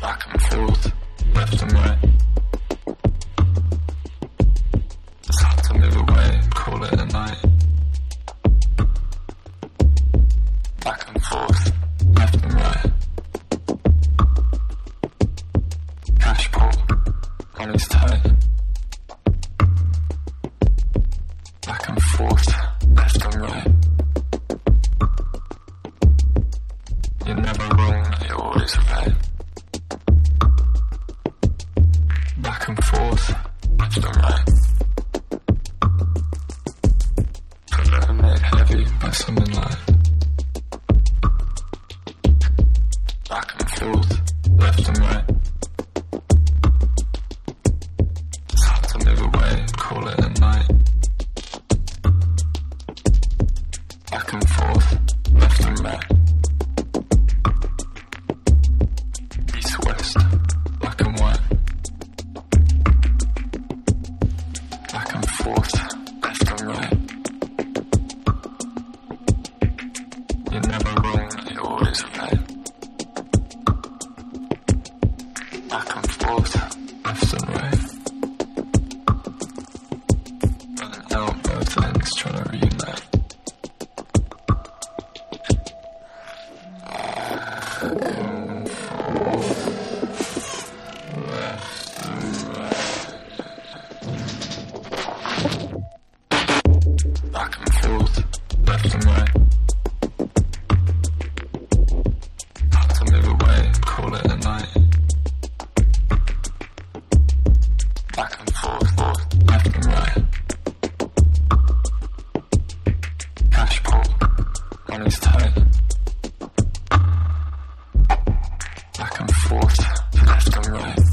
back and forth, left and right. Just had to move away, call it a night. Back and forth, left and right. Cash pot, money's tight. Back and forth, left and right. You're never wrong, you're always right. Back and forth, left and right. Forever made heavy by something like back and forth, left and right. Just had to move away, call it a night. Back and forth, left and right. East, west, black and white. Back and forth, left and right. You're never wrong, you're always right. Back and forth, left and right. Running out both ends, trying to reunite. Back and forth, left and right. Had to move away, call it a night. Back and forth, left and right. Cash pot, money's tight. Back and forth, left and right.